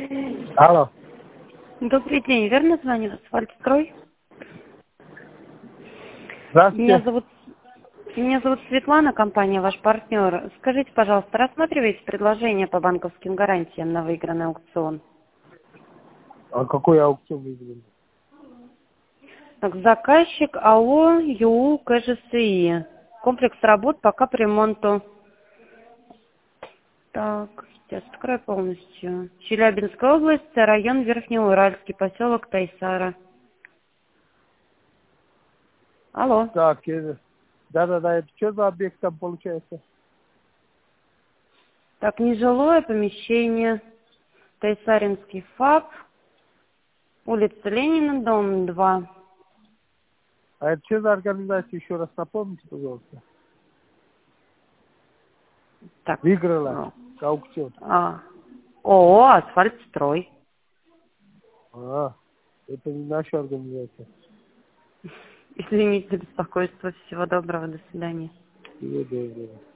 Алло. Добрый день, верно звоню? Асфальтстрой? Меня Здравствуйте. зовут, меня зовут Светлана, компания ваш партнер. Скажите, пожалуйста, рассматриваете предложение по банковским гарантиям на выигранный аукцион? А какой аукцион выиграли? Так, заказчик АО ЮУ КЖСИ. Комплекс работ по капремонту. Так, сейчас открою полностью. Челябинская область, район Верхнеуральский, поселок Тайсара. Алло. Так, да-да-да, это что за объект там получается? Так, нежилое помещение. Тайсаринский ФАП. Улица Ленина, дом 2. А это что за организация, еще раз напомните, пожалуйста. Так, Выиграла аукцион. ООО «Асфальтстрой». Это не наша организация. Извините за беспокойство. Всего доброго. До свидания. Всего доброго.